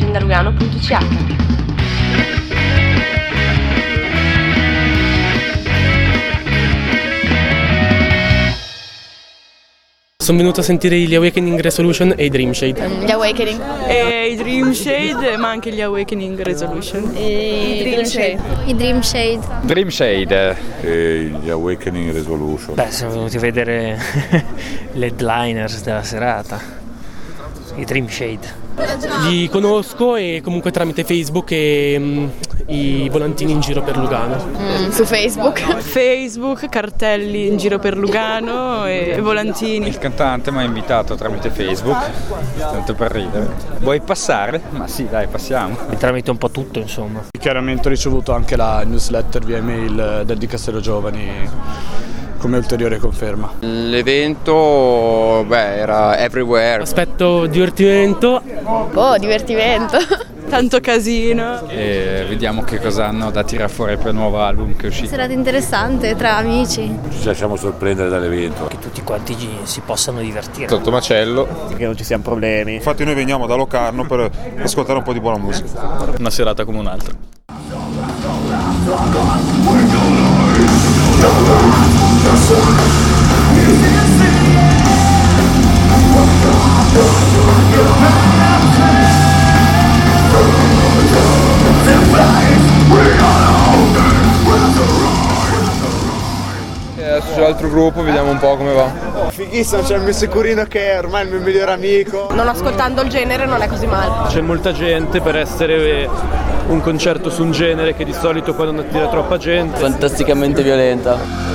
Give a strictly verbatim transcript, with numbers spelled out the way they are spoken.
agenda lugano punto c h. Sono venuto a sentire gli Awakening Resolution e i Dream Shade. Gli Awakening. E i Dream Shade, ma anche gli Awakening Resolution. E i Dream Shade. I Dream Shade. Dream Shade. E gli Awakening Resolution. Beh, siamo venuti a vedere le headliners della serata. I Dream Shade. Li conosco e comunque tramite Facebook e um, i volantini in giro per Lugano. Mm, su Facebook. Facebook, cartelli in giro per Lugano e volantini. Il cantante mi ha invitato tramite Facebook, tanto per ridere. Vuoi passare? Ma sì, dai, passiamo. Tramite un po' tutto, insomma. Chiaramente ho ricevuto anche la newsletter via email del Dicastero Giovani come ulteriore conferma. L'evento, beh, era everywhere. Aspetto divertimento. Oh, divertimento. Tanto casino. E vediamo che cosa hanno da tirare fuori per il nuovo album che è uscito. Serata interessante tra amici. Ci lasciamo sorprendere dall'evento. Che tutti quanti si possano divertire. Sotto macello. Che non ci siano problemi. Infatti noi veniamo da Locarno per ascoltare un po' di buona musica. Una serata come un'altra. Adesso c'è l'altro gruppo, vediamo un po' come va. Fighissimo, c'è il mio sicurino che è ormai il mio migliore amico. Non ascoltando il genere non è così male. C'è molta gente per essere un concerto su un genere che di solito poi non attira troppa gente. Fantasticamente violenta.